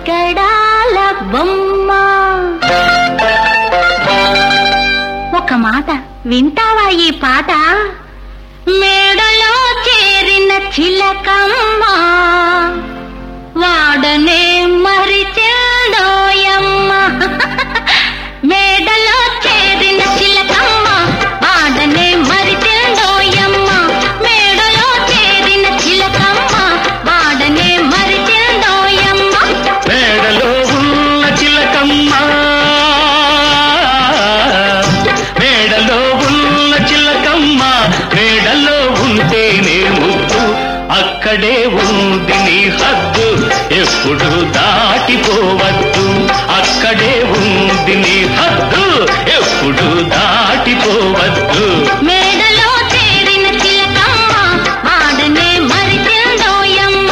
ఎక్కడాల బొమ్మ. ఒక మాట వింటావా ఈ పాట? మేడలో చేరిన చిలకమ్మ వాడనే మరిచెందోయమ్మ. మేడలో చేరిన చిలకమ్మ వాడనే మరిచెందోయమ్మ. మేడలో చేరిన చిలకమ్మ వాడనే మరిచెందోయమ్మ. మేడలో ఉన్న చిలకమ్మ, మేడలో ఉన్న చిలకమ్మ, మేడలో ఉంటేనే ముద్దు, అక్కడే ఉంది నీ హద్దు, ఎప్పుడు దాటిపోవద్దు. అక్కడే ఉంది నీ హద్దు, ఎప్పుడు దాటిపోవద్దు. మేడలో చేరిన చిలకమ్మ వాడనే మరిచెందోయమ్మ.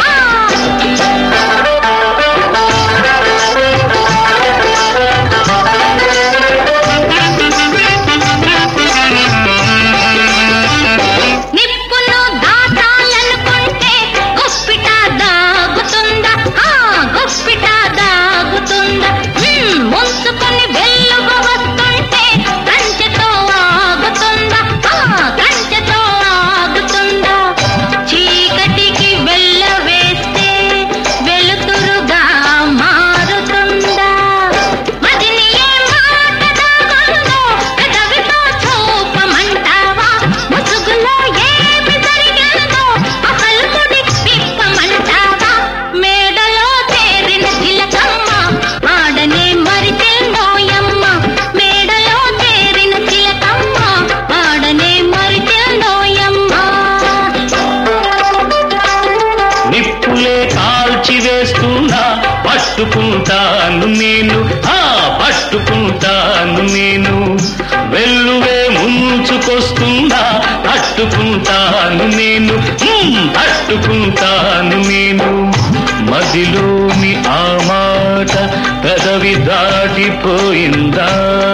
నిప్పును దాటాలనుకుంటే గుప్పిట దాగుతుందా? గుప్పిట దాగుతుందా? ముంచుకొని వెలుగు వస్తుంటే కంచెతో ఆగుతుందా? కంచెతో ఆగుతుందా? చీకటికి వెళ్ళవేస్తే వెలుతురుగా మారుతుందా? మదిని ఏ మాట దాగుందో పెదవితో చూపమంటావా? ముసుగులో ఏమి జరిగిందో అసలుకుడి విప్పమంటావా? మేడలో చేరిన చిలకమ్మ వాడనే మరిచెందోయమ్మ. మేడలో చేరిన చిలకమ్మ వాడనే మరిచెందోయమ్మ. నిప్పులే కాల్చి వేస్తున్నా పట్టుకుంటాను నేను, పట్టుకుంటాను నేను. వెల్లువే ముంచుకొస్తుందా పట్టుకుంటాను నేను, పట్టుకుంటాను నేను. మదిలోని ఆ మాట పెదవి దాటిపోయిందా?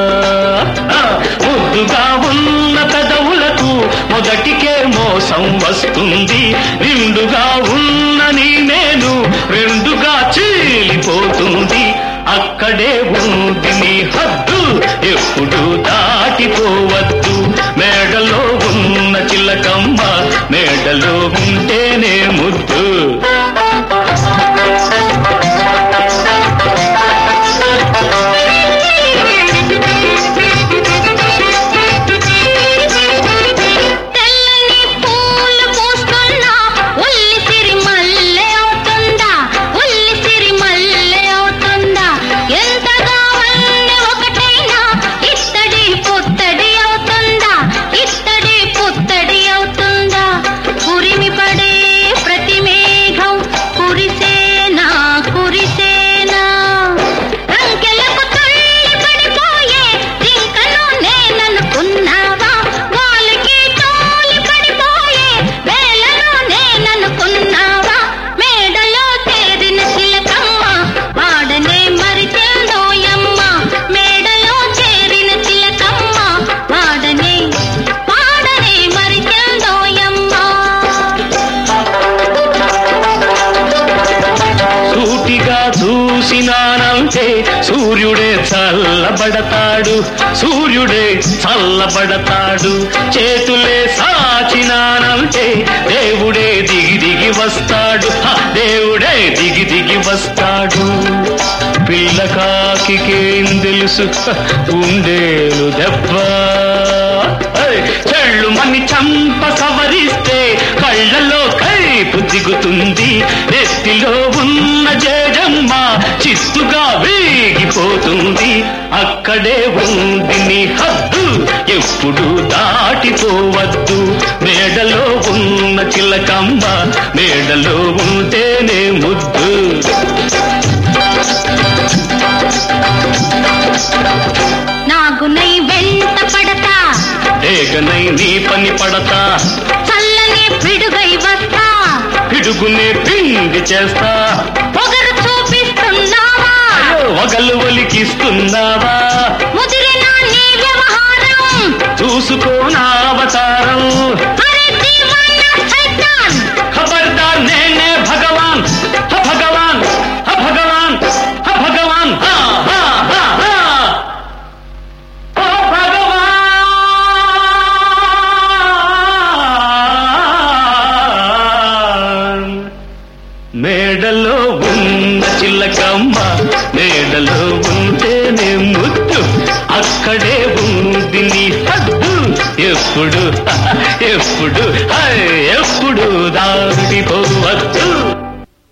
ముద్దుగా ఉన్న పెదవులకు మొదటికే మోసం వస్తుంది. నిండుగా ఉన్న నీ నేను రెండుగా చీలిపోతుంది. అక్కడే ఉంది నీ హద్దు, ఎప్పుడు దాటిపోవద్దు. మేడలో ఉన్న చిలకమ్మ మేడలో ఉంటేనే ముద్దు. తెల్లని పూలు పూస్తున్నా ఉల్లి సిరి మల్లె అవుతుందా? ఉల్లి సిరి మల్లె అవుతుందా? ఎంతగా వన్నె ఒకటైనా ఇత్తడి పుత్తడి అవుతుందా? ఇత్తడి పుత్తడి అవుతుందా? ఉరిమి పడే ప్రతి మేఘం కురిసేనా కురిసేనా? రంకెలకు తుళ్ళి పడిపోయే జింకను నేననుకున్నావా? గాలికి తోలి పడిపోయే వేలను నేననుకున్నావా? మేడలో చేరిన చిలకమ్మ వాడనే మరిచెందోయమ్మ. మేడలో చేరిన చిలకమ్మ వాడనే మరిచెందోయమ్మ. సూటిగా చూసినానంటే సూర్యుడే చల్లబడతాడు, సూర్యుడే చల్లబడతాడు. చేతులే సాచినానంటే దేవుడే దిగి దిగి వస్తాడు, దేవుడే దిగి దిగి వస్తాడు. పిల్లకాకికేం తెలుసు ఉండేలు దెబ్బ, చెళ్ళు మని చంప సవరిస్తే కళ్ళలో కైపు దిగుతుంది. నెత్తిలో ఉన్న జేజమ్మ చిత్తుగా వేగిపోతుంది. అక్కడే ఉంది నీ హద్దు, ఎప్పుడు దాటిపోవద్దు. మేడలో ఉన్న చిలకమ్మ మేడలో ఉంటేనే ముద్దు. నాగునై వెంట పడతా, డేగనై నీ పని పడతా, చల్లని పిడుగై వస్తా, పిడుగునే పిండి చేస్తా. పొగరు చూపిస్తున్నావా? వగలు ఒలికిస్తున్నావా? ముదిరిన నీ వ్యవహారం చూసుకోనావతారం. అరే దీవానా సైతాన్, ఖబర్దార్ నేనే భగవాన్, భగవాన్, భగవాన్. నీడలో ఉంటేనే ముద్దు, అక్కడే ఉంది నీ హద్దు. ఎప్పుడు ఎప్పుడు ఎప్పుడు దా